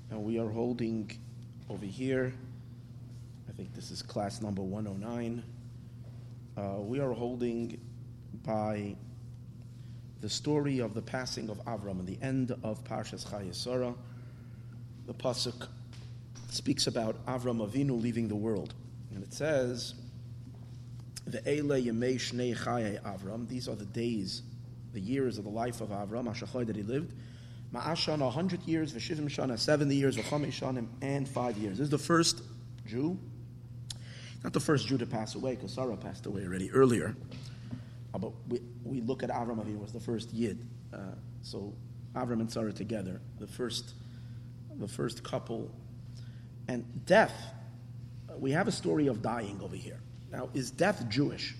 And we are holding over here, I think this is class number 109. We are holding by the story of the passing of Avram and the end of Parshas Chayei Sarah. The pasuk speaks about Avram Avinu leaving the world, and it says, "Ve'ele yemei shnei chayei Avram." These are the days, the years of the life of Avram, Ashachai that he lived. Ma'ashan 100 years, v'shivim shana 70 years, v'chamesh shanim and 5 years. This is the first Jew, not the first Jew to pass away, because Sarah passed away already earlier. But we look at Avram Avinu as the first Yid. So Avram and Sarah together, the first couple. And death, we have a story of dying over here. Now, is death Jewish?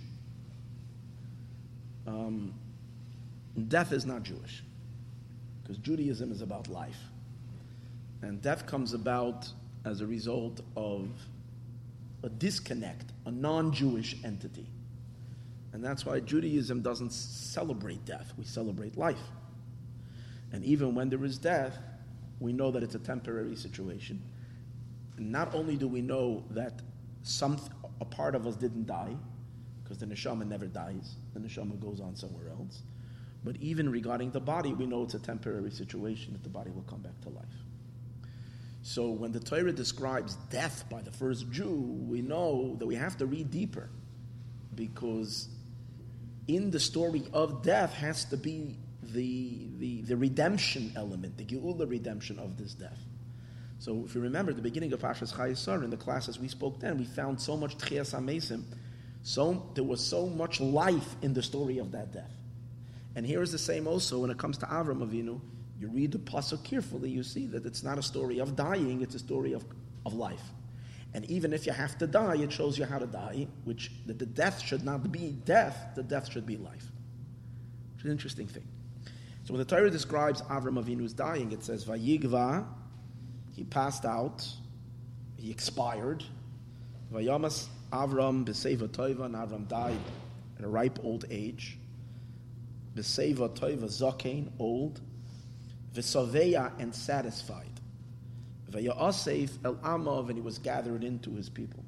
Death is not Jewish, because Judaism is about life. And death comes about as a result of a disconnect, a non-Jewish entity. And that's why Judaism doesn't celebrate death. We celebrate life. And even when there is death, we know that it's a temporary situation. And not only do we know that a part of us didn't die, because the neshama never dies, the neshama goes on somewhere else, but even regarding the body, we know it's a temporary situation, that the body will come back to life. So when the Torah describes death by the first Jew, we know that we have to read deeper, because in the story of death has to be the redemption element, the Geula redemption of this death. So if you remember the beginning of Parshas Chayei Sarah, in the classes we spoke then, we found so much Tchias HaMesim, there was so much life in the story of that death. And here is the same also when it comes to Avram Avinu. You read the pasuk carefully, you see that it's not a story of dying, it's a story of life. And even if you have to die, it shows you how to die, that the death should not be death, the death should be life. Which is an interesting thing. So when the Torah describes Avram Avinu's dying, it says, Vayigva, he passed out, he expired. Vayamas Avram b'seiva toiva, and Avram died at a ripe old age. B'seiva toiva zakein, old. V'saveya, and satisfied. Vayasef el amav, and he was gathered into his people.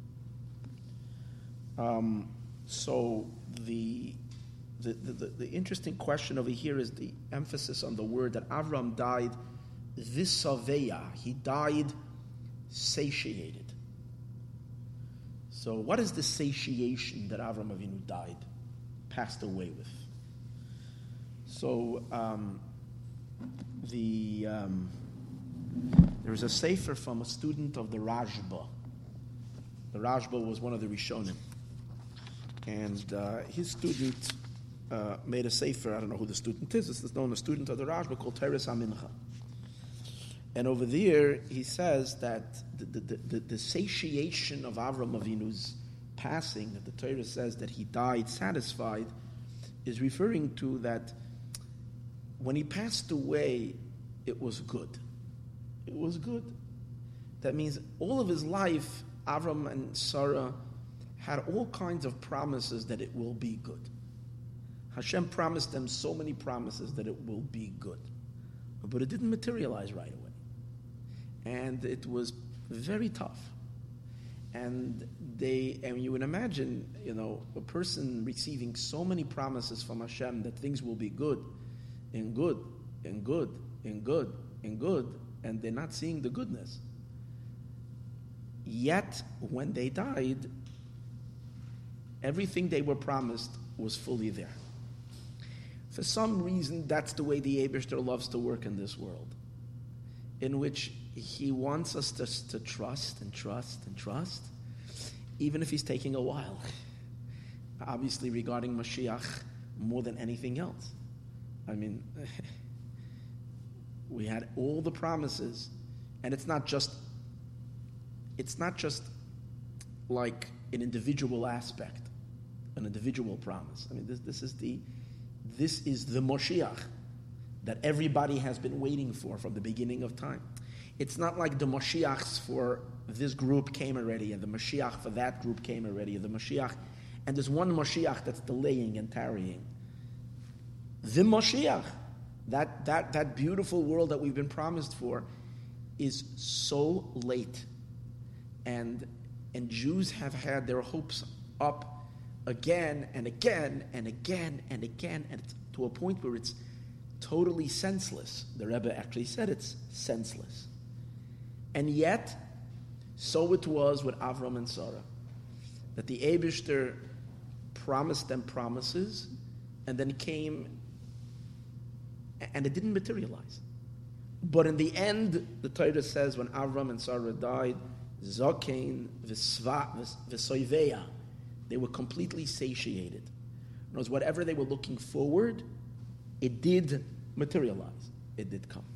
So the interesting question over here is the emphasis on the word that Avram died v'saveya. He died satiated. So what is the satiation that Avram Avinu died, passed away with? So there is a sefer from a student of the Rashba. The Rashba was one of the Rishonim. And his student made a sefer, I don't know who the student is, this is known as a student of the Rashba, called Teres HaMincha. And over there, he says that the satiation of Avram Avinu's passing, that the Torah says that he died satisfied, is referring to that when he passed away, it was good. It was good. That means all of his life, Avram and Sarah had all kinds of promises that it will be good. Hashem promised them so many promises that it will be good. But it didn't materialize right away. And it was very tough. And you would imagine, a person receiving so many promises from Hashem that things will be good, and good, and good, and good, and good, and they're not seeing the goodness. Yet, when they died, everything they were promised was fully there. For some reason, that's the way the Eibishter loves to work in this world, in which he wants us to trust and trust and trust, even if he's taking a while. Obviously, regarding Mashiach, more than anything else. I mean, we had all the promises, and it's not just like an individual aspect, an individual promise. I mean, this is the Moshiach that everybody has been waiting for from the beginning of time. It's not like the Moshiachs for this group came already, and the Mashiach for that group came already, and the Mashiach, and there's one Mashiach that's delaying and tarrying. The Mashiach, that beautiful world that we've been promised for, is so late, and Jews have had their hopes up again and again and again and again, and to a point where it's totally senseless. The Rebbe actually said it's senseless. And yet, so it was with Avram and Sarah, that the Eibishter promised them promises, and then came, and it didn't materialize. But in the end, the Torah says, when Avram and Sarah died, Zokein v'soiveya, they were completely satiated. In other words, whatever they were looking forward, it did materialize. It did come.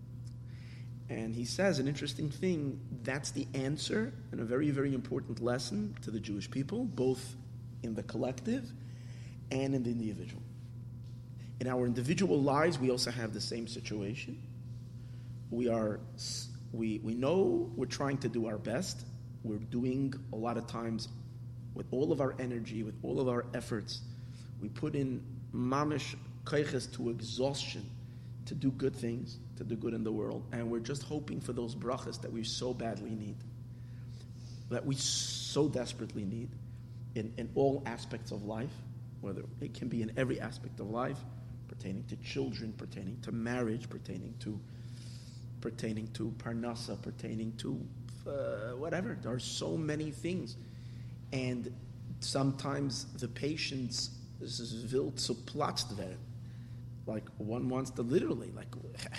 And he says an interesting thing, that's the answer and a very, very important lesson to the Jewish people, both in the collective and in the individual. In our individual lives, we also have the same situation. We know we're trying to do our best. We're doing a lot of times with all of our energy, with all of our efforts. We put in mamish kaiches to exhaustion to do good things, to do good in the world. And we're just hoping for those brachas that we so badly need, that we so desperately need in all aspects of life, whether it can be in every aspect of life, pertaining to children, pertaining to marriage, pertaining to parnasa, pertaining to whatever. There are so many things. And sometimes the patience will zu platzt werden. Like one wants to literally, like,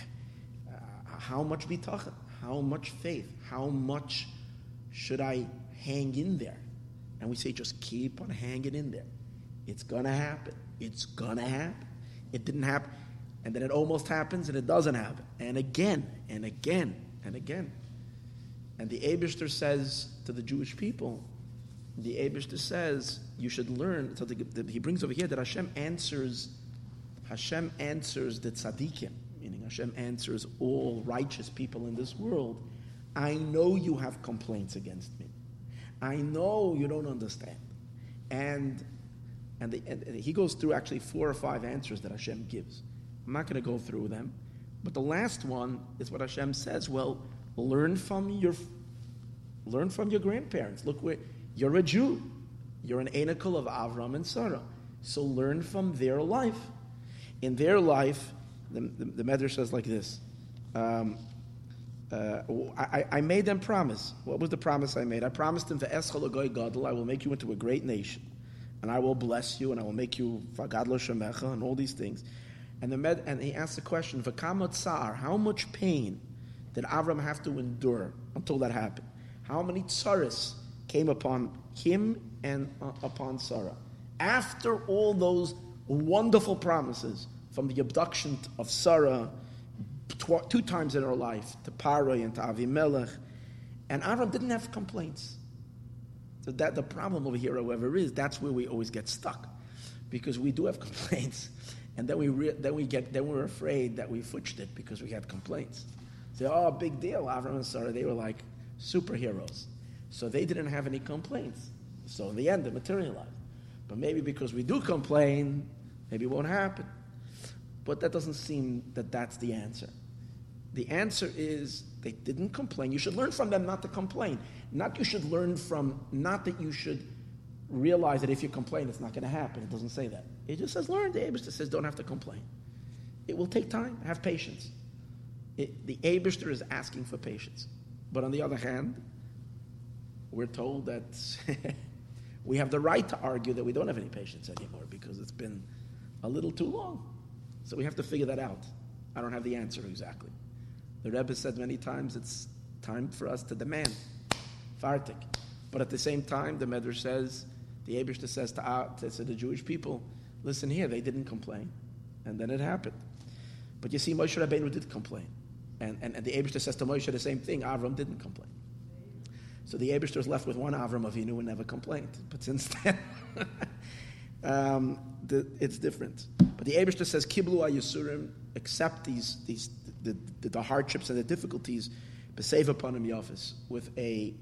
how much bitachon, how much faith, how much should I hang in there? And we say, just keep on hanging in there. It's going to happen. It's going to happen. It didn't happen. And then it almost happens and it doesn't happen. And again, and again, and again. And the Eibishter says to the Jewish people, the Eibishter says, you should learn, so he brings over here that Hashem answers the tzaddikim, meaning Hashem answers all righteous people in this world. I know you have complaints against me. I know you don't understand. And he goes through actually 4 or 5 answers that Hashem gives. I'm not going to go through them. But the last one is what Hashem says, well, learn from your grandparents. Look, you're a Jew. You're an Enokel of Avram and Sarah. So learn from their life. In their life, the Medrash says like this. I made them promise. What was the promise I made? I promised them, Ve'eschol Goy Gadol, I will make you into a great nation. And I will bless you, and I will make you Vagadlo Shemecha, and all these things. And he asked the question, V'kamot tsar, how much pain did Avram have to endure until that happened? How many tsaris came upon him and upon Sarah? After all those wonderful promises, from the abduction of Sarah 2 times in her life, to Paroi and to Avimelech, and Avram didn't have complaints. So that the problem over here, however, is that's where we always get stuck, because we do have complaints, and then we're afraid that we futched it because we had complaints. Say, oh, big deal, Avram and Sarah, they were like superheroes, so they didn't have any complaints. So in the end, it materialized. But maybe because we do complain, maybe it won't happen. But that doesn't seem that that's the answer. The answer is they didn't complain. You should learn from them not to complain. Not that you should realize that if you complain, it's not going to happen. It doesn't say that. It just says learn. The Eibishter says don't have to complain. It will take time. Have patience. The Eibishter is asking for patience. But on the other hand, we're told that we have the right to argue that we don't have any patience anymore because it's been a little too long. So we have to figure that out. I don't have the answer exactly. The Rebbe said many times it's time for us to demand. Fartik. But at the same time, the Medrash says, the Eibishter says to the Jewish people, listen here, they didn't complain. And then it happened. But you see, Moshe Rabbeinu did complain. And the Eibishter says to Moshe the same thing, Avram didn't complain. So the Eibishter is left with one Avram Avinu who never complained. But since then, it's different. But the Eibishter says, Kiblu HaYisurim, accept the hardships and the difficulties, besave upon him Yafis, with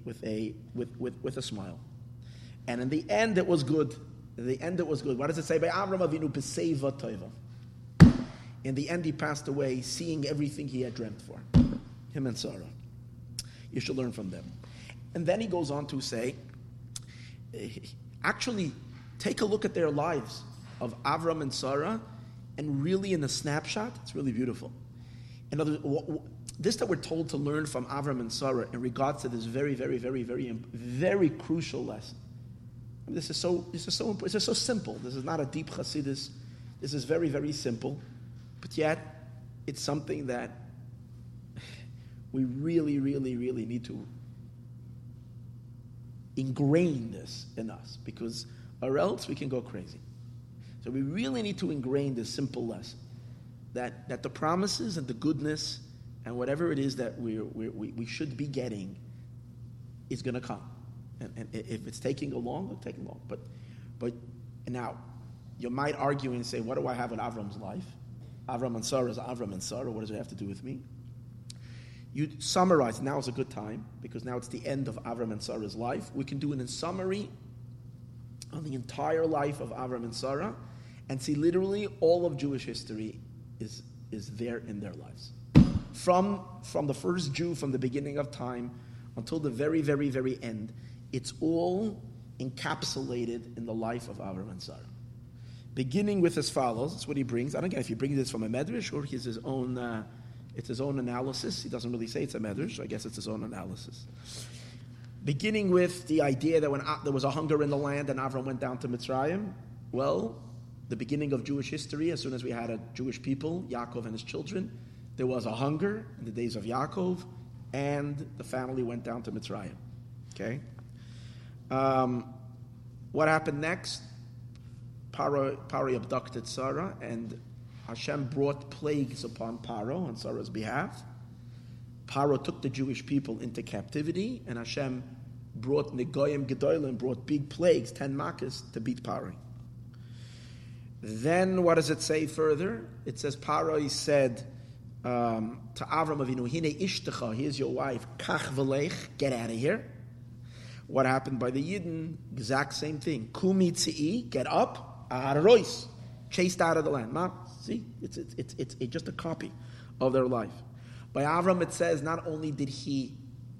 a smile. And in the end, it was good. What does it say? By Avram Avinu, beseva toiva. In the end, he passed away, seeing everything he had dreamt for. Him and Sarah. You should learn from them. And then he goes on to say, actually, take a look at their lives of Avram and Sarah, and really in a snapshot, it's really beautiful. In other words, this that we're told to learn from Avram and Sarah in regards to this very, very, very, very, very crucial lesson. This is so simple. This is not a deep Hasidus. This is very, very simple, but yet it's something that we really, really, really need to ingrain this in us, because or else we can go crazy. So we really need to ingrain this simple lesson that the promises and the goodness and whatever it is that we should be getting is going to come. And if it's taking long, it'll take long. But now, you might argue and say, what do I have in Avram's life? Avram and Sarah is Avram and Sarah. What does it have to do with me? You summarize. Now is a good time, because now it's the end of Avram and Sarah's life. We can do it in summary on the entire life of Avram and Sarah, and see literally all of Jewish history is there in their lives. From the first Jew, from the beginning of time, until the very, very, very end, it's all encapsulated in the life of Avram and Sarah. Beginning with as follows, that's what he brings. I don't know if he brings this from a medrash or it's his own analysis. He doesn't really say it's a medrash, so I guess it's his own analysis. Beginning with the idea that when there was a hunger in the land and Avram went down to Mitzrayim, well, the beginning of Jewish history, as soon as we had a Jewish people, Yaakov and his children, there was a hunger in the days of Yaakov, and the family went down to Mitzrayim. Okay? What happened next? Paro abducted Sarah, and Hashem brought plagues upon Paro on Sarah's behalf. Paro took the Jewish people into captivity, and Hashem brought Negoyim Gedolim, brought big plagues, 10 makas, to beat Paro. Then what does it say further? It says Paro said to Avram Avinu, Hine Ishtecha, here's your wife, Kach v'lech, get out of here. What happened by the Yidden? Exact same thing. Kumi tzi'i, get up, aharois, chased out of the land. See, it's just a copy of their life. By Avram it says not only did he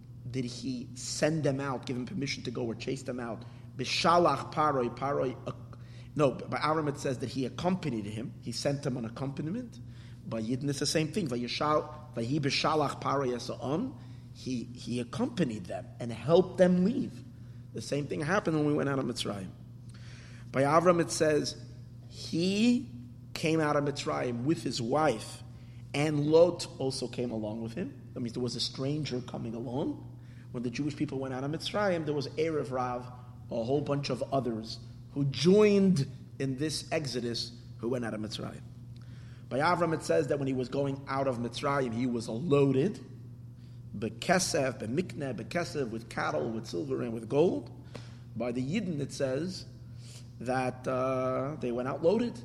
send them out, give him permission to go or chase them out, Bishalach Paroi, no, by Avram it says that he accompanied him, he sent him on accompaniment. By Yidden it's the same thing. Vahi Bishalach Paroi Yasa'on, he accompanied them and helped them leave. The same thing happened when we went out of Mitzrayim. By Avram it says he came out of Mitzrayim with his wife, and Lot also came along with him. That means there was a stranger coming along. When the Jewish people went out of Mitzrayim, there was Erev Rav, a whole bunch of others who joined in this exodus who went out of Mitzrayim. By Avram it says that when he was going out of Mitzrayim, he was loaded, bekesef, bemikneh, bekesef, with cattle, with silver, and with gold. By the Yidden it says that they went out loaded.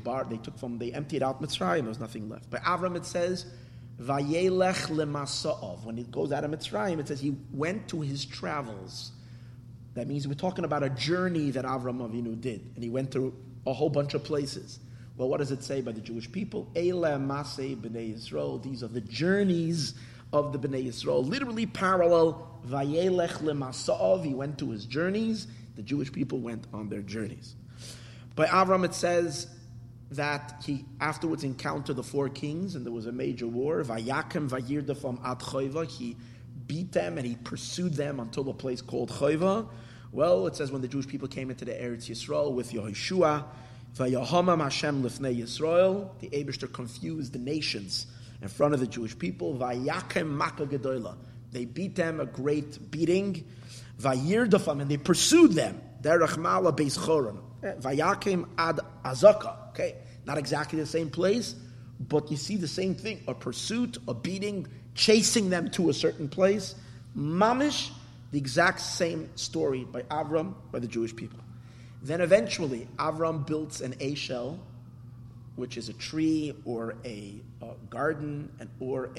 They emptied out Mitzrayim, there was nothing left. By Avram it says, Vayelech lemasa'ov. When he goes out of Mitzrayim, it says he went to his travels. That means we're talking about a journey that Avram Avinu did, and he went through a whole bunch of places. Well, what does it say by the Jewish people? Eila masei b'nei Yisrael. These are the journeys of the B'nai Yisrael. Literally parallel, Vayelech lemasa'ov. He went to his journeys. The Jewish people went on their journeys. By Avram it says that he afterwards encountered the 4 kings, and there was a major war. Vayakem vayirdafam ad Choiva. He beat them and he pursued them until a place called Choiva. Well, it says when the Jewish people came into the Eretz Yisrael with Yehoshua, Vayahamam Hashem lifnei Yisrael, the Eibishter confused the nations in front of the Jewish people. Vayakem maka gedola. They beat them a great beating. Vayirdafam, and they pursued them. Derech mala beis choron. Vayakem ad azaka. Okay, not exactly the same place, but you see the same thing: a pursuit, a beating, chasing them to a certain place. Mamish, the exact same story by Avram, by the Jewish people. Then eventually, Avram builds an Eshel, which is a tree or a garden, or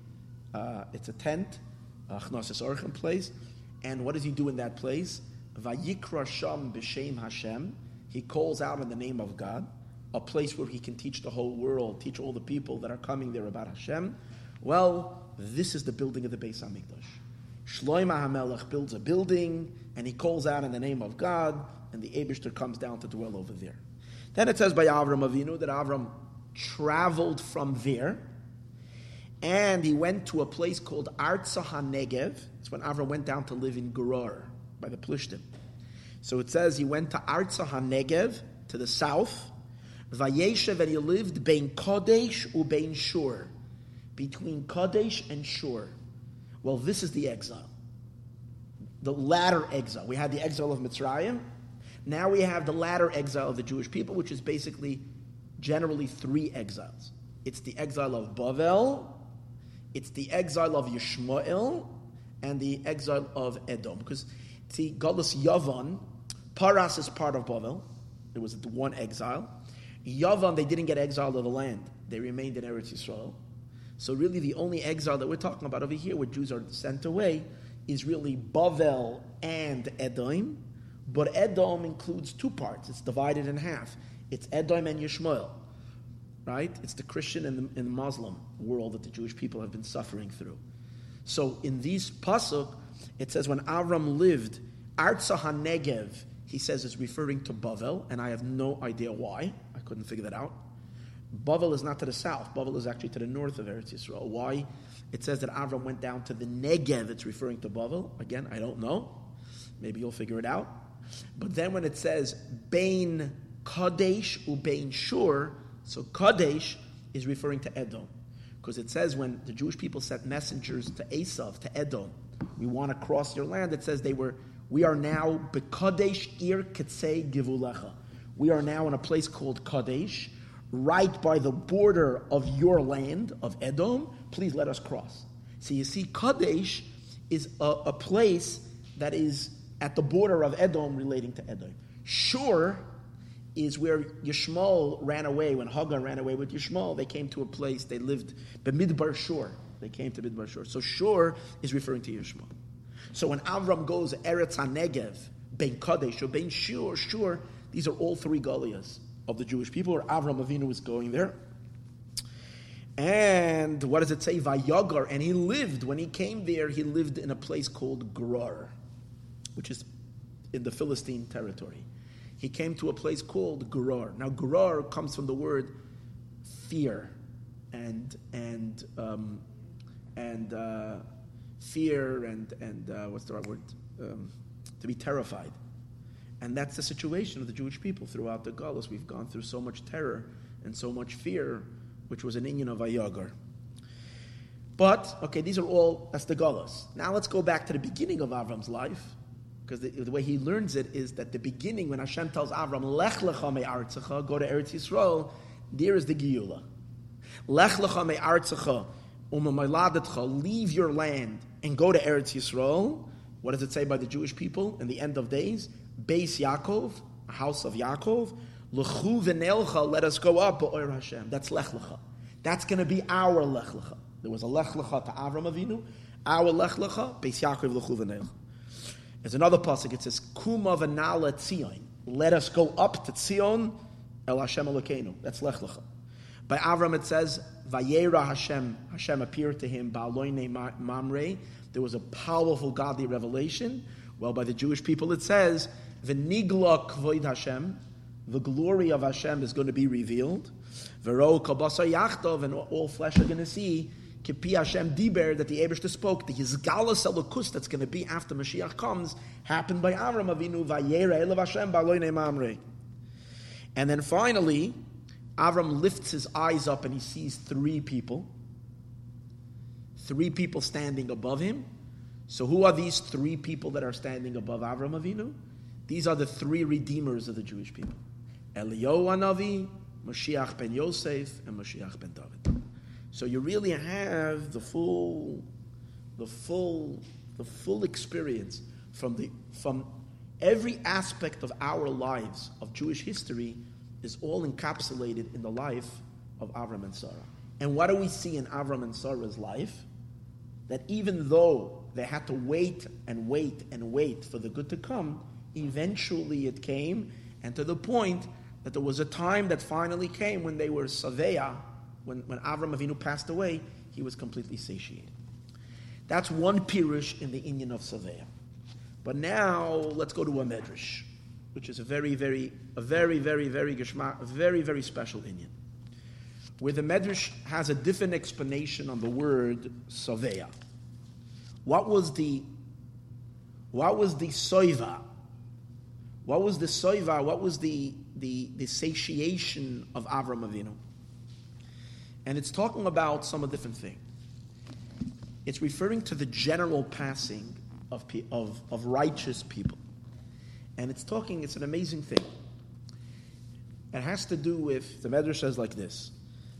it's a tent, a Chnosses Orchem place. And what does he do in that place? Vayikra sham b'shem Hashem. He calls out in the name of God, a place where he can teach the whole world, teach all the people that are coming there about Hashem. Well, this is the building of the Beis HaMikdash. Shlomo HaMelech builds a building, and he calls out in the name of God, and the Eibishter comes down to dwell over there. Then it says by Avram Avinu that Avram traveled from there, and he went to a place called Arza HaNegev. It's when Avram went down to live in Gerar, by the Plishtim. So it says he went to Arza HaNegev, to the south, Vayeshev, and he lived Bein Kodesh u'Bein Shur, between Kodesh and Shur. Well, this is the exile. The latter exile. We had the exile of Mitzrayim. Now we have the latter exile of the Jewish people, which is basically generally three exiles. It's the exile of Bavel, it's the exile of Yishmael, and the exile of Edom. Because, see, Galus Yavan, Paras is part of Bavel. There was one exile. Yavan, they didn't get exiled of the land. They remained in Eretz Yisrael. So really the only exile that we're talking about over here, where Jews are sent away, is really Bavel and Edom. But Edom includes two parts. It's divided in half. It's Edom and Yishmael, right? It's the Christian and the Muslim world that the Jewish people have been suffering through. So in these pasuk, it says when Avram lived, Arza HaNegev, he says is referring to Bavel, and I have no idea why. I couldn't figure that out. Bavel is not to the south. Bavel is actually to the north of Eretz Yisrael. Why? It says that Avram went down to the Negev. It's referring to Bavel. Again, I don't know. Maybe you'll figure it out. But then when it says Bein Kadesh u'Bein Shur, so Kadesh is referring to Edom. Because it says when the Jewish people sent messengers to Esav, to Edom, we want to cross your land, it says we are now B'Kadesh Ir Ketzei Givulecha. We are now in a place called Kadesh, right by the border of your land, of Edom. Please let us cross. So you see, Kadesh is a place that is at the border of Edom relating to Edom. Shur is where Yishmael ran away. When Hagar ran away with Yishmael, they came to a place, they lived, B'Midbar Shur. They came to Midbar Shur. So Shur is referring to Yishmael. So when Avram goes Eretz HaNegev, Bein Kadesh, or Bein Shur, these are all three Golias of the Jewish people, where Avram Avinu is going there. And what does it say? Vayagar, and he lived, when he came there, he lived in a place called Gerar, which is in the Philistine territory. He came to a place called Gerar. Now Gerar comes from the word fear, and fear and what's the right word? To be terrified. And that's the situation of the Jewish people throughout the Galus. We've gone through so much terror and so much fear, which was an inyan of Vayagar. But, okay, that's the Galus. Now let's go back to the beginning of Avram's life, because the way he learns it is that the beginning, when Hashem tells Avram, Lech lecha me'artzecha, go to Eretz Yisrael, there is the Geula. Lech lecha me'artzecha, u'ma'ladetcha, leave your land and go to Eretz Yisrael. What does it say by the Jewish people in the end of days? Beis Yaakov, a house of Yaakov. L'chu v'neilcha, let us go up, ba'or Hashem. That's Lech lecha. That's going to be our Lech lecha. There was a Lech lecha to Avram Avinu. Our Lech lecha, Beis Yaakov, l'chu v'neilcha. There's another pasuk. It says, Kuma v'nala Tzion. Let us go up to Tzion, El Hashem Elokeinu. That's Lech lecha. By Avram it says, Vayera Hashem. Hashem appeared to him, Ba'aloinei Mamre. There was a powerful godly revelation. Well, by the Jewish people it says, V'nigla kvoid Hashem. The glory of Hashem is going to be revealed. V'ro kabasa yachtov, and all flesh are going to see, Kipi Hashem diber, that the Eibishter spoke. The Yizgalus Elokus that's going to be after Mashiach comes, happened by Avram Avinu, Vayera Elav Hashem, Ba'aloinei Mamre. And then finally, Avram lifts his eyes up and he sees three people standing above him. So who are these three people that are standing above Avram Avinu? These are the three redeemers of the Jewish people. Eliyahu Hanavi, Mashiach ben Yosef, and Mashiach ben David. So you really have the full experience from every aspect of our lives, of Jewish history, is all encapsulated in the life of Avram and Sarah. And what do we see in Avram and Sarah's life? That even though they had to wait and wait and wait for the good to come, eventually it came, and to the point that there was a time that finally came when they were Saveya, when Avram Avinu passed away, he was completely satiated. That's one pirush in the inyan of Saveya. But now let's go to a medrash, which is a very special inyan, where the medrash has a different explanation on the word Saveya. What was the soiva? What was the soiva? What was the satiation of Avram Avinu? And it's talking about some different thing. It's referring to the general passing of righteous people. And it's an amazing thing. It has to do with, the Medrash says like this.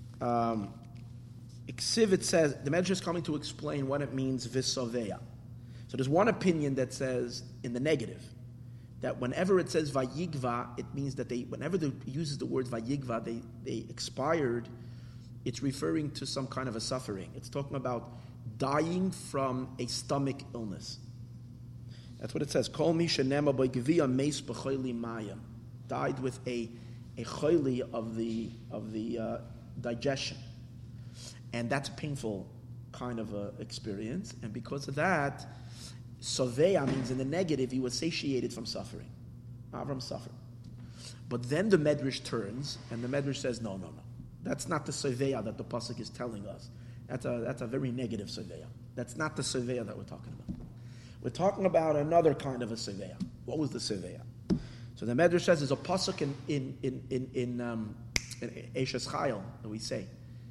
It says, the Medrash is coming to explain what it means, visoveya. So there's one opinion that says, in the negative, that whenever it says vayigva, it means that whenever it uses the word vayigva, they expired, it's referring to some kind of a suffering. It's talking about dying from a stomach illness. That's what it says. Kol mi shenema b'gvia meis b'choili mayim. Died with a choili of the digestion. And that's a painful kind of experience. And because of that, Soveya means in the negative, he was satiated from suffering. Avram suffered. But then the Medrash turns, and the Medrash says, no. That's not the Soveya that the Pasuk is telling us. That's a very negative Soveya. That's not the Soveya that we're talking about. We're talking about another kind of a Soveya. What was the Soveya? So the Medrash says there's a Pasuk in Eshes Chayil that we say.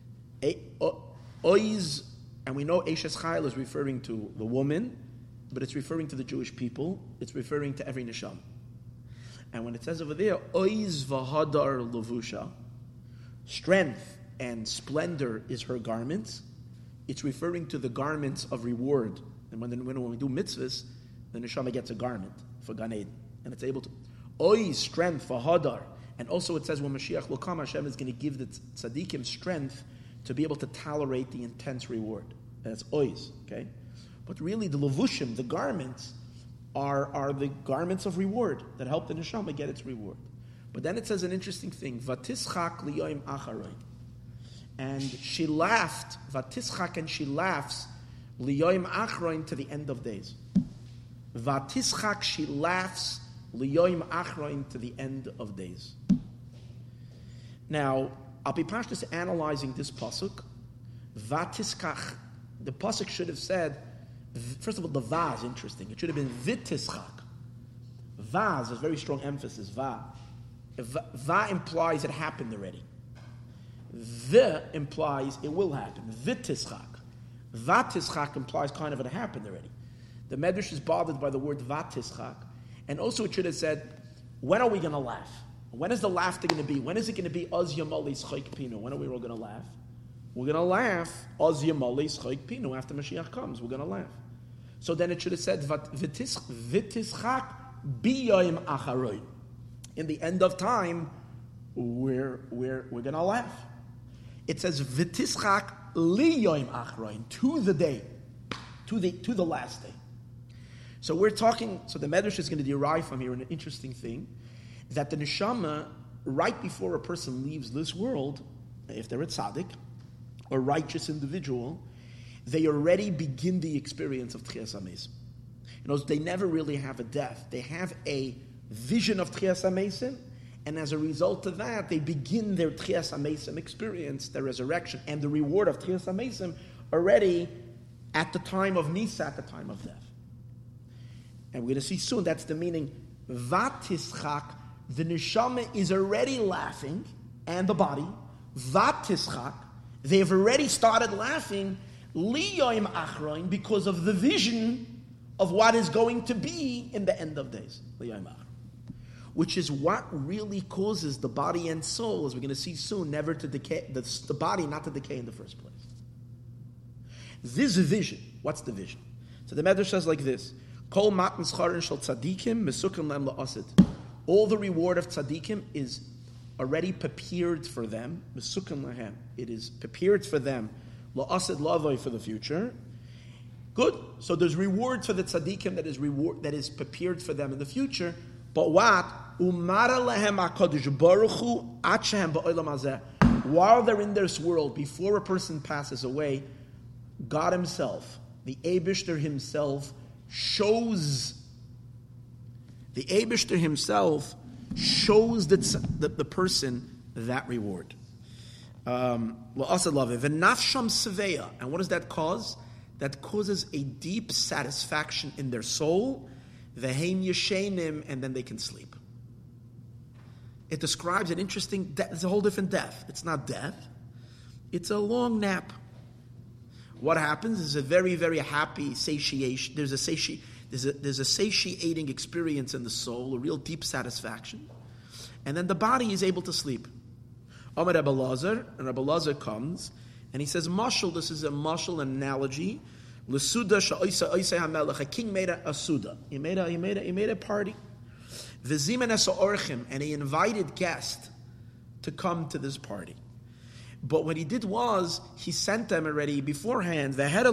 Oiz, and we know Eshes Chayil is referring to the woman, but it's referring to the Jewish people. It's referring to every neshama. And when it says over there, Oiz v'hadar levusha, strength and splendor is her garments, it's referring to the garments of reward. And when we do mitzvahs, the neshama gets a garment for Gan Eden. And it's able to. Oiz, strength, v'hadar. And also it says when Mashiach will come, Hashem is going to give the tzaddikim strength to be able to tolerate the intense reward. And that's oiz, okay? But really the levushim, the garments, are the garments of reward that help the neshama get its reward. But then it says an interesting thing, vatischak liyoim acharoin. And she laughed, vatischak, and she laughs, liyoim acharoin, to the end of days. Vatischak, she laughs, liyoim acharoin, to the end of days. Now, I'll be pashtus analyzing this pasuk. Vatiskach. The pasuk should have said, first of all, the va is interesting. It should have been vitischak. Va is a very strong emphasis. Va. Va implies it happened already. The implies it will happen. Vitischak. Vatischak implies kind of it happened already. The Medrash is bothered by the word vatischak. And also it should have said, when are we going to laugh? When is the laughter going to be? When is it going to be Oz Yamali Schayk Pinu? When are we all going to laugh? We're going to laugh Oz Yamali Schayk Pinu. After Mashiach comes, we're going to laugh. So then it should have said Vitischak Biyoim Acharoin. In the end of time, we're going to laugh. It says Vitischak Liyoim Acharoin, to the day, to the last day. So we're talking. So the Medrash is going to derive from here an interesting thing. That the neshama, right before a person leaves this world, if they're a tzaddik, a righteous individual, they already begin the experience of Tchias HaMesim. You know, they never really have a death. They have a vision of Tchias HaMesim, and as a result of that, they begin their Tchias HaMesim experience, their resurrection, and the reward of Tchias HaMesim already at the time of Nisa, at the time of death. And we're going to see soon, that's the meaning, Vatischak. The neshama is already laughing, and the body, vatischak, they've already started laughing, liyoim achroin, because of the vision of what is going to be in the end of days, liyoim achroin. Which is what really causes the body and soul, as we're going to see soon, never to decay, the body not to decay in the first place. This vision, what's the vision? So the Medrash says like this, Kol matan scharin shel tzadikim mesukim lem la'asid. All the reward of tzaddikim is already prepared for them. Mesukim lahem. It is prepared for them. La'asid lavoi, for the future. Good. So there's reward for the tzaddikim that is prepared for them in the future. But what? Umara lahem HaKadosh Baruch Hu at shehem ba'olam hazeh. While they're in this world, before a person passes away, God Himself, the Eibishter himself shows the person that reward. And what does that cause? That causes a deep satisfaction in their soul, and then they can sleep. It describes an interesting death. It's a whole different death. It's not death. It's a long nap. What happens is a very, very happy satiation. There's a satiating experience in the soul, a real deep satisfaction. And then the body is able to sleep. Amar Rabbi Lazar, and Rabbi Lazar comes, and he says, mashal, this is a mashal, an analogy. L'suda sha'oisa oisa hamelech. A king made a suda. He made a party. V'zimen esa orchim, and he invited guests to come to this party. But what he did was, he sent them already beforehand.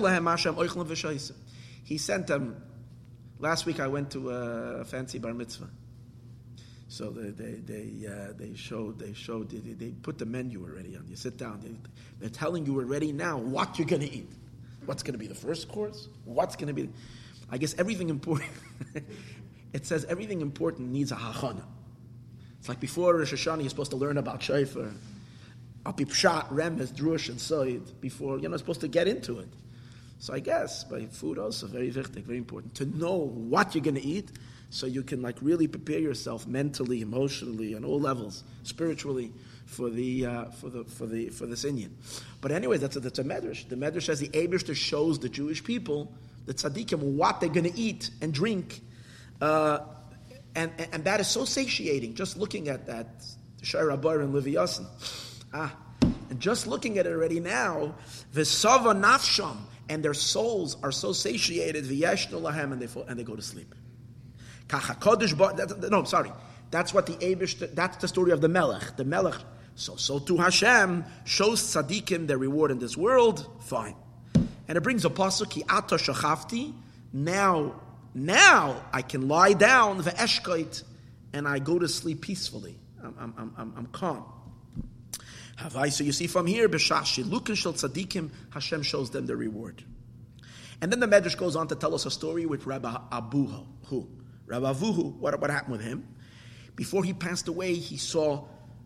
He sent them. Last week I went to a fancy bar mitzvah. So they put the menu already on. You sit down. They're telling you already now what you're going to eat. What's going to be the first course? What's going to be? I guess everything important. It says everything important needs a hachana. It's like before Rosh Hashanah, you're supposed to learn about shofar. Api Pshat, Remes, Drush, and Soid before you're not supposed to get into it. So I guess by food also very wichtig, very important to know what you're going to eat, so you can like really prepare yourself mentally, emotionally, on all levels, spiritually for this inyan. But anyway, that's a medrash. The medrash says the Eibishter shows the Jewish people, the tzaddikim, what they're going to eat and drink, and that is so satiating. Just looking at that, Shai Rabbar and Leviyasin. And just looking at it already now, v'sava nafsham, and their souls are so satiated, v'yeshnu lahem, and they go to sleep. That's what the Eibush. That's the story of the Melech. The Melech. So to Hashem shows tzaddikim their reward in this world. Fine, and it brings a pasuk ki ata shachafti. Now I can lie down ve'eshkait, and I go to sleep peacefully. I'm calm. So you see from here, B'shach shel tzaddikim, Hashem shows them the reward. And then the Medrash goes on to tell us a story with Rabbi Avuhu. Rabbi Avuhu, what happened with him? Before he passed away, he saw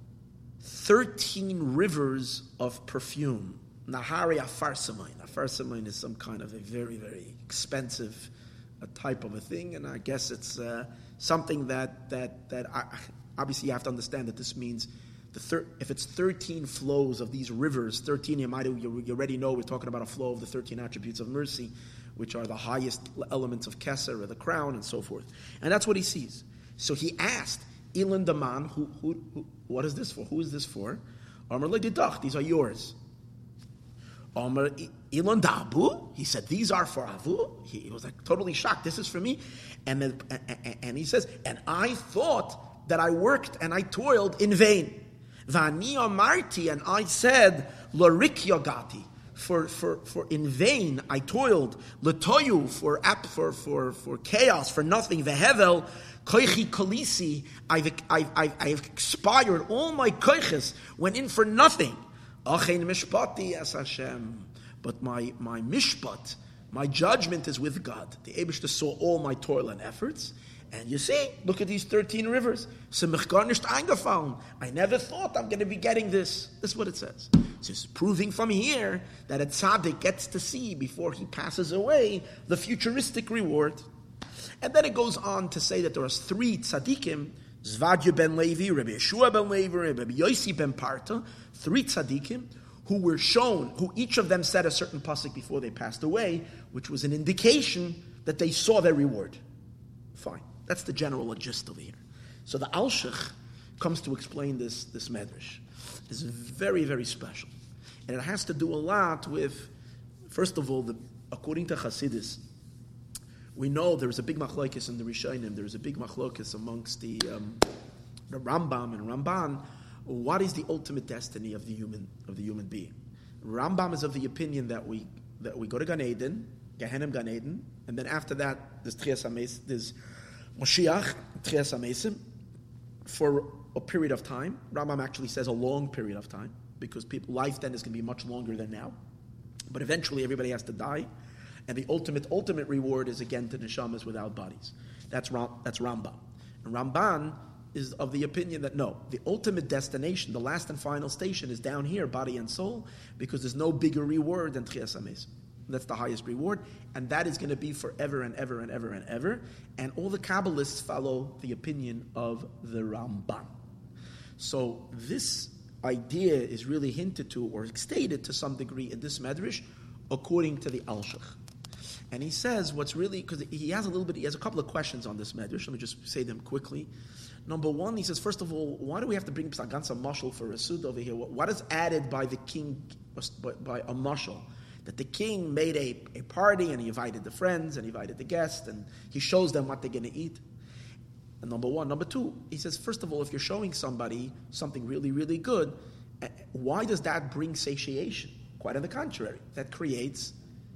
13 rivers of perfume. Nahari afarsamayim. Afarsamayim is some kind of a very, very expensive type of a thing, and I guess it's something that obviously you have to understand that this means if it's 13 flows of these rivers, 13, you already know we're talking about a flow of the 13 attributes of mercy, which are the highest elements of Keser, or the crown, and so forth. And that's what he sees. So he asked, Ilan Daman, who what is this for? Who is this for? Amar Legidach, these are yours. Amar Ilan Dabu, he said, these are for Avu. He was like totally shocked. This is for me. And he says, and I thought that I worked and I toiled in vain. Vani amarti, and I said, Larik yagati, for in vain I toiled. Latoyu, for chaos, for nothing. Vehevel, koichi kolisi, I've expired. All my koiches went in for nothing. Achein mishpati as Hashem, but my mishpat, my judgment is with God. The Eibishter saw all my toil and efforts. And you see, look at these 13 rivers. I never thought I'm going to be getting this. This is what it says. So it's proving from here that a tzaddik gets to see, before he passes away, the futuristic reward. And then it goes on to say that there are 3 tzaddikim, Zvadya ben Levi, Rabbi Yeshua ben Levi, Rabbi Yossi ben Parta, 3 tzaddikim, who were shown, who each of them said a certain pasuk before they passed away, which was an indication that they saw their reward. Fine. That's the general gist over here. So the Alshich comes to explain this medrash. It's very, very special. And it has to do a lot with, first of all, according to Chassidus, we know there's a big machlokes in the Rishonim, there's a big machlokes amongst the Rambam and Ramban. What is the ultimate destiny of the human being? Rambam is of the opinion that we go to Gan Eden, Gehenim Gan Eden, and then after that there's Moshiach, Tchias HaMesim, for a period of time. Rambam actually says a long period of time, because life then is going to be much longer than now. But eventually everybody has to die. And the ultimate reward is again to neshamas without bodies. That's Rambam. And Ramban is of the opinion that no, the ultimate destination, the last and final station is down here, body and soul, because there's no bigger reward than Tchias HaMesim. That's the highest reward, and that is going to be forever and ever and ever and ever. And all the Kabbalists follow the opinion of the Ramban. So this idea is really hinted to or stated to some degree in this medrash, according to the Alshach. And he says what's really, because he has a couple of questions on this medrash. Let me just say them quickly. Number one, he says, first of all, why do we have to bring Psagansa mashal for a sud over here? What is added by the king, by a mashal? That the king made a party and he invited the friends and he invited the guests and he shows them what they're going to eat. And number one. Number two, he says, first of all, if you're showing somebody something really, really good, why does that bring satiation? Quite on the contrary. That creates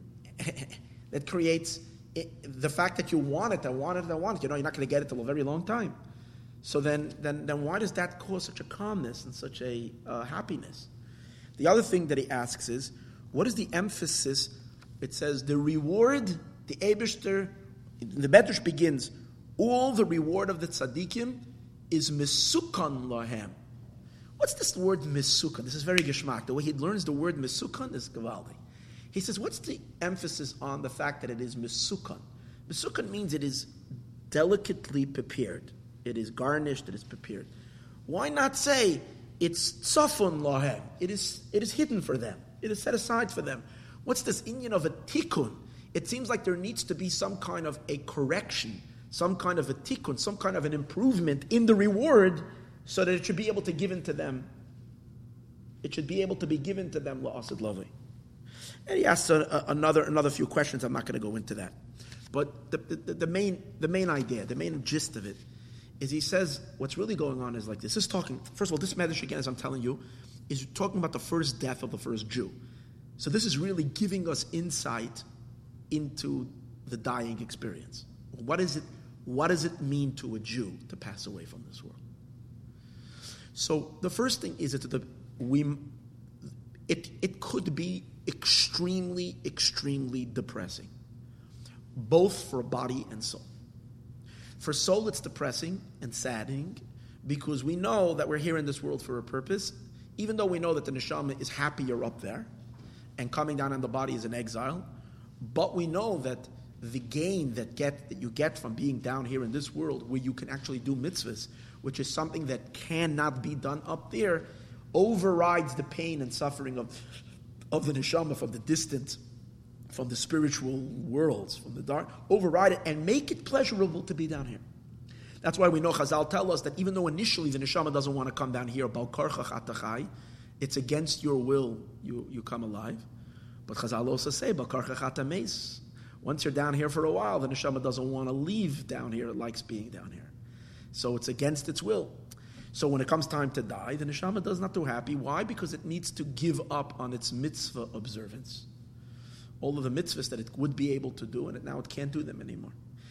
the fact that you want it. You know, you're not going to get it till a very long time. So then why does that cause such a calmness and such a happiness? The other thing that he asks is, what is the emphasis? It says the reward, the Eibishter, the Medrash begins, all the reward of the tzaddikim is misukan lahem. What's this word misukan? This is very geschmack. The way he learns the word misukan is gavaldi. He says, what's the emphasis on the fact that it is misukan? Misukan means it is delicately prepared. It is garnished, it is prepared. Why not say it's tzafun lahem? It is hidden for them. It is set aside for them. What's this inyan of a tikkun? It seems like there needs to be some kind of a correction, some kind of a tikkun, some kind of an improvement in the reward so that it should be able to given to them. It should be able to be given to them la'asid lavi. And he asks another few questions. I'm not going to go into that. But the main idea, the main gist of it, is he says what's really going on is like this. This is talking, first of all, this medrash again, as I'm telling you, is talking about the first death of the first Jew. So this is really giving us insight into the dying experience. What does it mean to a Jew to pass away from this world? So the first thing is that it could be extremely, extremely depressing, both for body and soul. For soul, it's depressing and saddening because we know that we're here in this world for a purpose, even though we know that the neshama is happier up there and coming down on the body is an exile, but we know that the gain that you get from being down here in this world where you can actually do mitzvahs, which is something that cannot be done up there, overrides the pain and suffering of the neshama from the distance, from the spiritual worlds, from the dark, override it and make it pleasurable to be down here. That's why we know Chazal tell us that even though initially the neshama doesn't want to come down here, it's against your will you come alive. But Chazal also say, once you're down here for a while, the neshama doesn't want to leave down here, it likes being down here. So it's against its will. So when it comes time to die, the neshama does not too happy. Why? Because it needs to give up on its mitzvah observance. All of the mitzvahs that it would be able to do, and now it can't do them anymore.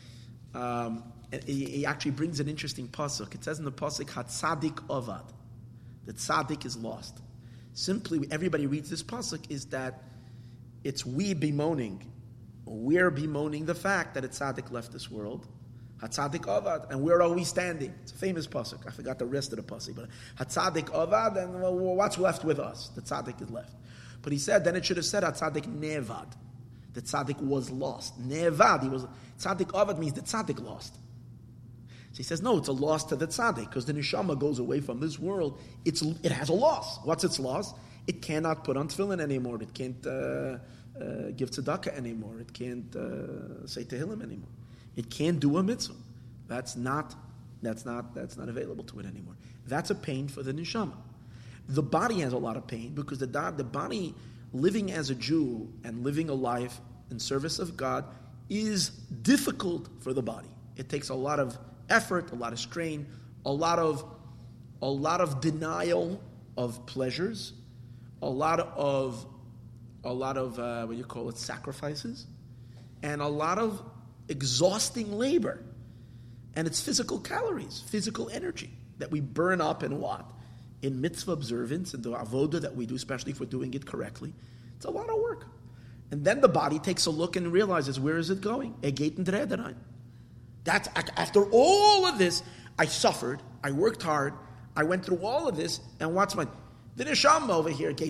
He actually brings an interesting pasuk. It says in the pasuk, "Hatzadik ovad," that tzaddik is lost. Simply, everybody reads this pasuk is that it's we're bemoaning the fact that a tzaddik left this world. Hatzadik ovad, and where are we standing? It's a famous pasuk. I forgot the rest of the pasuk, but Hatzadik ovad, and what's left with us? The tzaddik is left. But he said, then it should have said Hatzadik nevad. The tzaddik was lost. Nevad, tzaddik ovad means the tzaddik lost. So he says, no, it's a loss to the tzaddik, because the neshama goes away from this world. It has a loss. What's its loss? It cannot put on tefillin anymore. It can't give tzedakah anymore. It can't say tehillim anymore. It can't do a mitzvah. That's not available to it anymore. That's a pain for the neshama. The body has a lot of pain because the body, living as a Jew and living a life in service of God, is difficult for the body. It takes a lot of effort, a lot of strain, a lot of denial of pleasures, a lot of what do you call it, sacrifices, and a lot of exhausting labor. And it's physical calories, physical energy that we burn up in what? In mitzvah observance and the avodah that we do, especially if we're doing it correctly. It's a lot of work. And then the body takes a look and realizes, where is it going? That's after all of this, I suffered, I worked hard, I went through all of this, and what's my... The neshama over here, the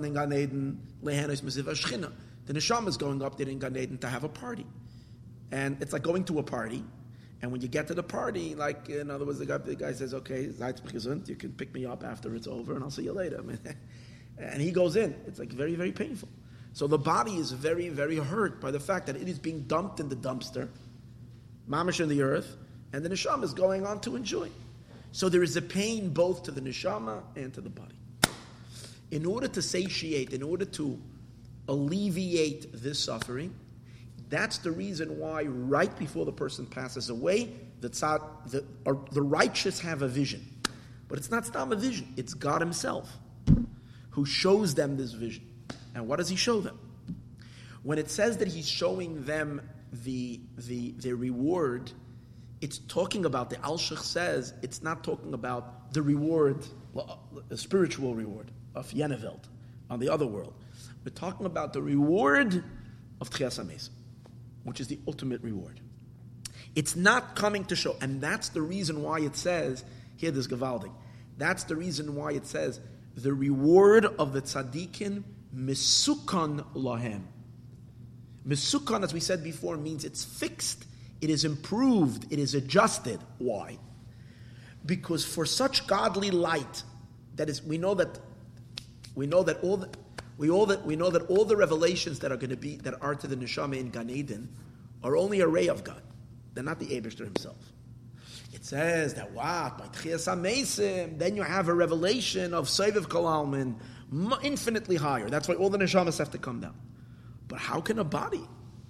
neshama is going up there in Gan Eden to have a party. And it's like going to a party, and when you get to the party, like, in other words, the guy says, okay, you can pick me up after it's over, and I'll see you later. And he goes in. It's like very, very painful. So the body is very, very hurt by the fact that it is being dumped in the dumpster, mamish in the earth, and the neshama is going on to enjoy. So there is a pain both to the neshama and to the body. In order to satiate, in order to alleviate this suffering, that's the reason why right before the person passes away, the righteous have a vision. But it's not Stam a vision, it's God himself who shows them this vision. And what does he show them? When it says that he's showing them the reward, it's talking about, the Al-Sheikh says, it's not talking about the reward, a spiritual reward of Yeneveld on the other world. We're talking about the reward of Tchias HaMesim, which is the ultimate reward. It's not coming to show, and that's the reason why it says, here there's Gavaldik, that's the reason why it says, the reward of the tzaddikin, Misukan lahem. Misukan, as we said before, means it's fixed, it is improved, it is adjusted. Why? Because for such godly light, that is, we know that all the revelations that are going to be, that are to the neshama in Gan Eden, are only a ray of God. They're not the Eibishter himself. It says that what by Tchias HaMesim, then you have a revelation of Sovev Kol Almin, infinitely higher. That's why all the neshamas have to come down. But how can a body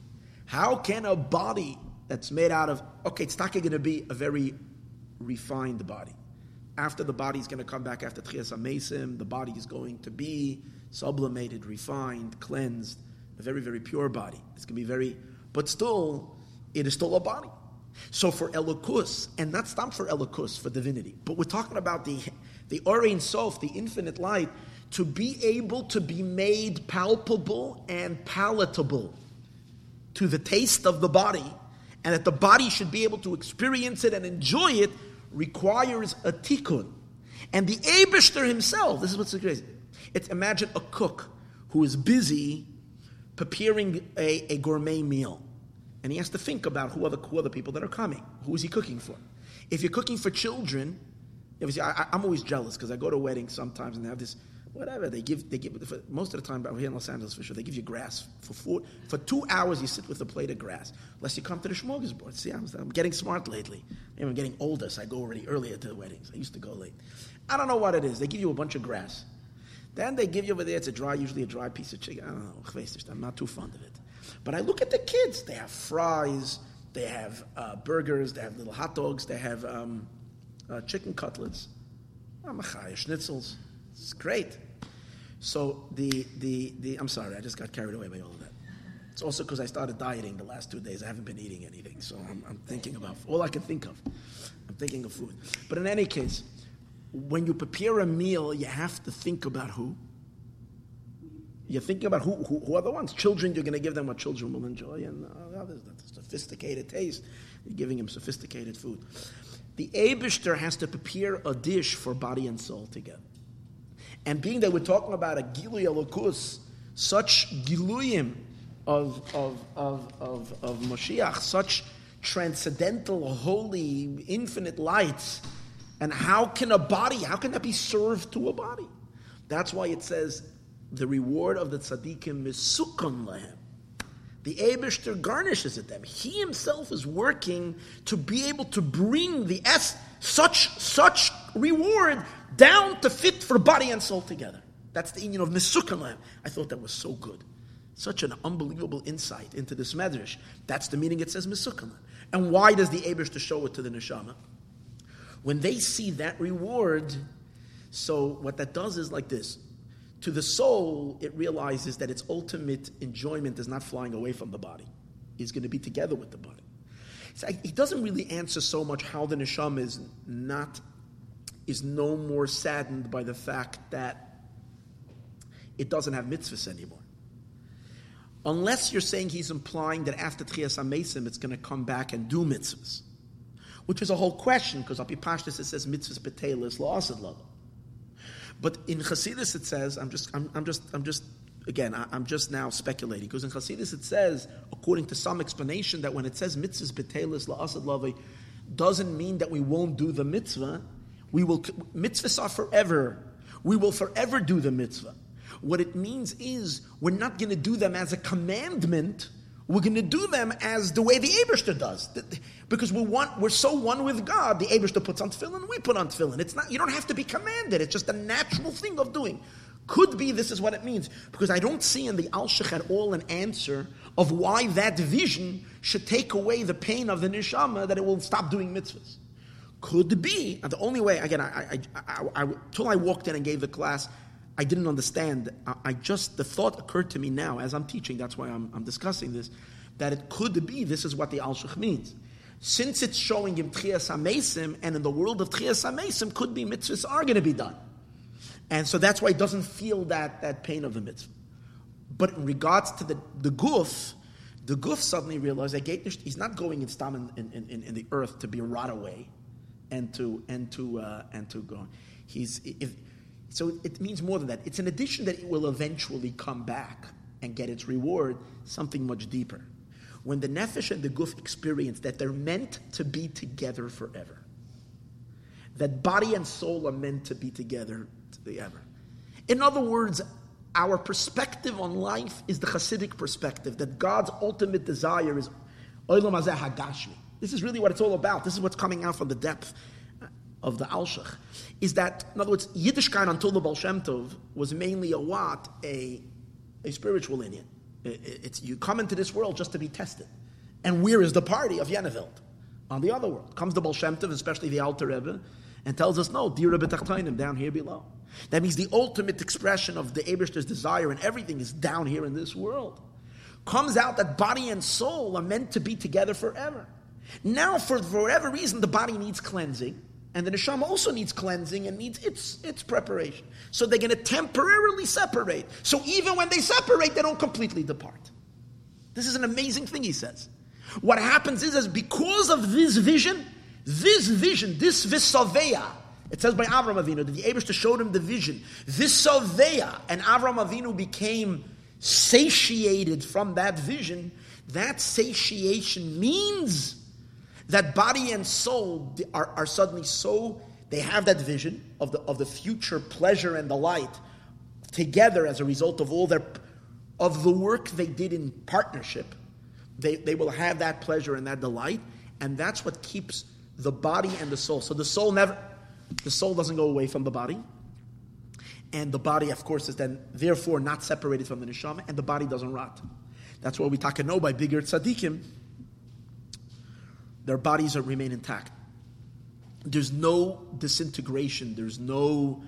that's made out of, okay, it's not going to be a very refined body. After the body is going to come back after Tchias HaMesim, the body is going to be sublimated, refined, cleansed, a very, very pure body. It's going to be very, but still, it is still a body. So for Elokus, and not stam for Elokus, for divinity, but we're talking about the Orein Sof, the infinite light, to be able to be made palpable and palatable to the taste of the body, and that the body should be able to experience it and enjoy it, requires a tikkun. And the Eibishter himself, this is what's so crazy. Imagine a cook who is busy preparing a gourmet meal. And he has to think about who are the people that are coming. Who is he cooking for? If you're cooking for children, I'm always jealous because I go to weddings sometimes and they have this, whatever, they give most of the time, here in Los Angeles for sure, they give you grass. For 2 hours you sit with a plate of grass. Unless you come to the smorgasbord. See, I'm getting smart lately. I'm getting older, so I go already earlier to the weddings. I used to go late. I don't know what it is. They give you a bunch of grass. Then they give you over there, it's usually a dry piece of chicken. I don't know, I'm not too fond of it. But I look at the kids. They have fries, they have burgers, they have little hot dogs, they have chicken cutlets, schnitzels. It's great. So I'm sorry, I just got carried away by all of that. It's also because I started dieting the last 2 days. I haven't been eating anything, so I'm thinking about all I can think of. I'm thinking of food. But in any case, when you prepare a meal, you have to think about who. You're thinking about who are the ones. Children, you're going to give them what children will enjoy, and others, that's sophisticated taste. You're giving them sophisticated food. The Eibishter has to prepare a dish for body and soul together. And being that we're talking about a Gilui Elokus, such Giluyim of Moshiach, such transcendental, holy, infinite lights, and how can that be served to a body? That's why it says, the reward of the tzaddikim is sukkon lahem. The Eibishter garnishes at them. He himself is working to be able to bring such reward down to fit for body and soul together. That's the union of misukan lahem. I thought that was so good. Such an unbelievable insight into this medrash. That's the meaning it says misukan lahem. And why does the Eibishter show it to the neshama? When they see that reward, so what that does is like this. To the soul, it realizes that its ultimate enjoyment is not flying away from the body. It's going to be together with the body. So he doesn't really answer so much how the neshama is no more saddened by the fact that it doesn't have mitzvahs anymore. Unless you're saying he's implying that after Tchias HaMesim it's going to come back and do mitzvahs. Which is a whole question, because Api Pashtus it says mitzvahs betelis la'asad lava. But in Chassidus it says, I'm just now speculating, because in Chassidus it says, according to some explanation, that when it says mitzvahs betelis la'asad lava, doesn't mean that we won't do the mitzvah. Mitzvahs are forever. We will forever do the mitzvah. What it means is we're not going to do them as a commandment. We're going to do them as the way the Eibishter does, because we're so one with God. The Eibishter puts on tefillin, we put on tefillin. It's not. You don't have to be commanded. It's just a natural thing of doing. Could be this is what it means, because I don't see in the Alshich at all an answer of why that vision should take away the pain of the neshama that it will stop doing mitzvahs. Could be, and the only way, again, till I walked in and gave the class, I didn't understand. The thought occurred to me now as I'm teaching. That's why I'm discussing this. That it could be this is what the Alshich means. Since it's showing him Tchias HaMesim, and in the world of Tchias HaMesim, could be mitzvahs are going to be done, and so that's why he doesn't feel that pain of the mitzvah. But in regards to the guf suddenly realized that he's not going in the earth to be rot away, and to go. So it means more than that. It's an addition that it will eventually come back and get its reward, something much deeper. When the nefesh and the guf experience that they're meant to be together forever, that body and soul are meant to be together forever. In other words, our perspective on life is the Hasidic perspective, that God's ultimate desire is Olam Hazeh Hagashmi. This is really what it's all about. This is what's coming out from the depth of the Alshich. Is that, in other words, Yiddishkeit until the Baal Shem Tov was mainly a spiritual Indian. It's you come into this world just to be tested. And where is the party of Yeneveld? On the other world. Comes the Baal Shem Tov, especially the Alter Rebbe, and tells us, no, Dira B'Tachtainim, down here below. That means the ultimate expression of the Eibishter's desire and everything is down here in this world. Comes out that body and soul are meant to be together forever. Now, for whatever reason, the body needs cleansing, and the neshama also needs cleansing and needs its preparation. So they're going to temporarily separate. So even when they separate, they don't completely depart. This is an amazing thing, he says. What happens is because of this vision, this visaveya, it says by Avram Avinu, that the Eibishter showed him the vision. This saveya, and Avram Avinu became satiated from that vision. That satiation means that body and soul are suddenly so, they have that vision of the future pleasure and delight together as a result of of the work they did in partnership. They will have that pleasure and that delight, and that's what keeps the body and the soul. So the soul doesn't go away from the body, and the body, of course, is then therefore not separated from the neshama, and the body doesn't rot. That's what we know by bigger tzaddikim. Their bodies remain intact. There's no disintegration. There's no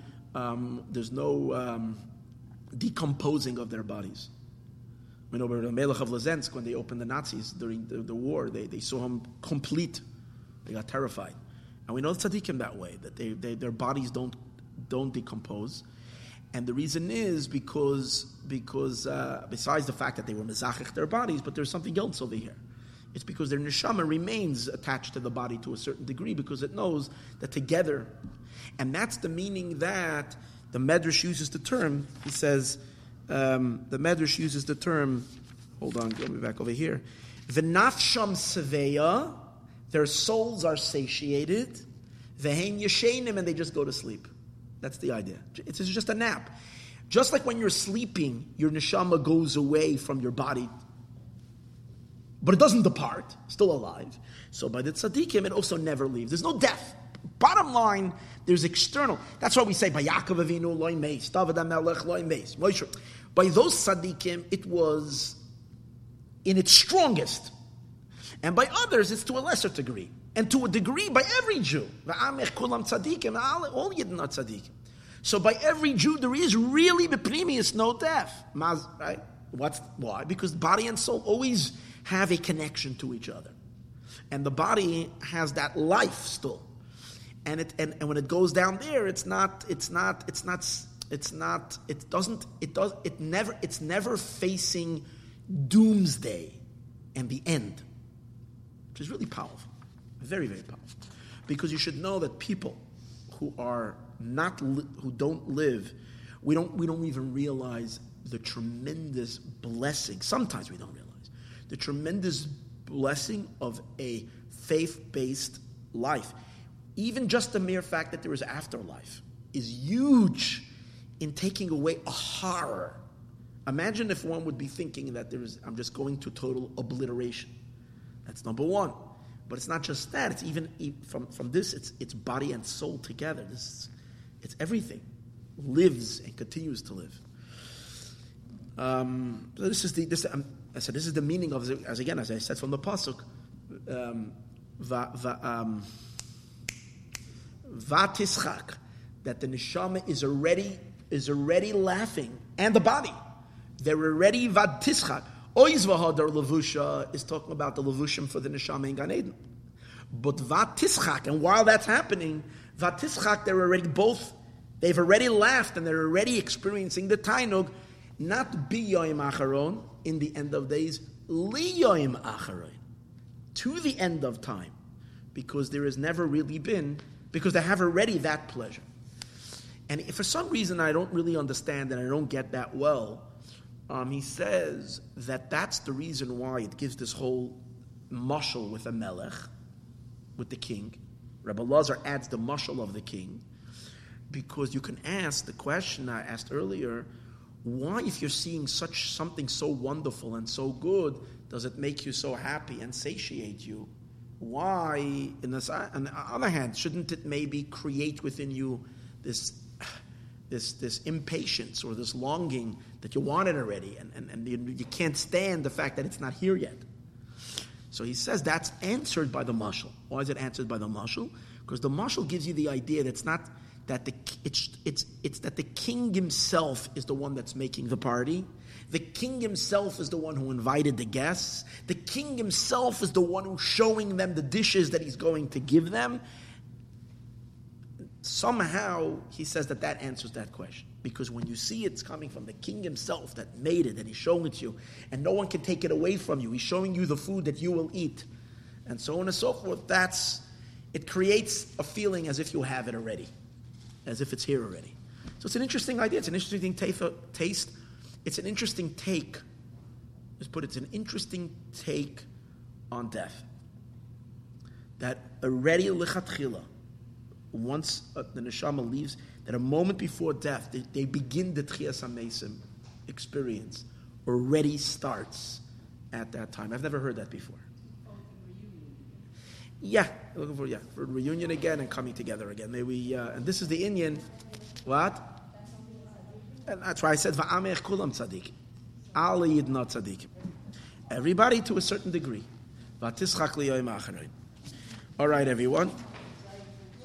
decomposing of their bodies. I mean, over the Melech of Lezensk, when they opened the Nazis during the war, they saw him complete. They got terrified, and we know the tzaddikim that way, that their bodies don't decompose, and the reason is because besides the fact that they were mezachich their bodies, but there's something else over here. It's because their neshama remains attached to the body to a certain degree, because it knows that together, and that's the meaning that the Medrash uses the term. He says, the Medrash uses the term, hold on, go back over here. V'nafsham seveya, their souls are satiated. V'hein yeshenim, and they just go to sleep. That's the idea. It's just a nap. Just like when you're sleeping, your neshama goes away from your body, but it doesn't depart, still alive. So by the tzaddikim, it also never leaves. There's no death. Bottom line, there's external. That's why we say, by Yaakov Avinu, loy meis, David HaMelech, loy meis, Moshe. By those tzaddikim, it was in its strongest. And by others, it's to a lesser degree. And to a degree, by every Jew. V'amech kulam tzaddikim, all Yidden are tzaddikim. So by every Jew, there is really, b'primius, no death. Right? Why? Because body and soul always have a connection to each other, and the body has that life still, and when it goes down there, it's never facing doomsday and the end, which is really powerful, very, very powerful. Because you should know that people who are who don't live, we don't even realize the tremendous blessing. Sometimes we don't realize the tremendous blessing of a faith-based life. Even just the mere fact that there is afterlife is huge in taking away a horror. Imagine if one would be thinking that I'm just going to total obliteration. That's number one. But it's not just that. It's even from this, it's body and soul together. It's everything. Lives and continues to live. So this is the meaning of it, as I said from the pasuk. Vatischak, that the neshama is already laughing, and the body, they're already vatischak. Oiz v'hadar levusha is talking about the levushim for the neshama in Gan Eden. But vatischak, and while that's happening, vatischak, they've already laughed and they're already experiencing the tainug, not biyoim acharon, in the end of days, liyoim acharon, to the end of time, because there has never really been, because they have already that pleasure. And if for some reason I don't really understand and I don't get that well, he says that that's the reason why it gives this whole mashal with a melech, with the king. Rabbi Lazar adds the mashal of the king, because you can ask the question I asked earlier, why, if you're seeing something so wonderful and so good, does it make you so happy and satiate you? Why, on the other hand, shouldn't it maybe create within you this impatience or this longing that you want it already, and you can't stand the fact that it's not here yet? So he says that's answered by the mashal. Why is it answered by the mashal? Because the mashal gives you the idea that it's not that it's that the king himself is the one that's making the party. The king himself is the one who invited the guests. The king himself is the one who's showing them the dishes that he's going to give them. Somehow, he says that answers that question. Because when you see it's coming from the king himself that made it, and he's showing it to you, and no one can take it away from you, he's showing you the food that you will eat, and so on and so forth, it creates a feeling as if you have it already, as if it's here already. So it's an interesting idea, it's an interesting taste, it's an interesting take, it's an interesting take on death. That already lichatchila, once the neshama leaves, that a moment before death, they begin the Tchias HaMesim experience, already starts at that time. I've never heard that before. Yeah, looking for a reunion again and coming together again. May we, and this is the Inyan, what? And that's why I said, Va'amech kulam tzaddik. Al yid not tzaddik. Everybody to a certain degree. Vatischak liyoim acharoin. All right, everyone.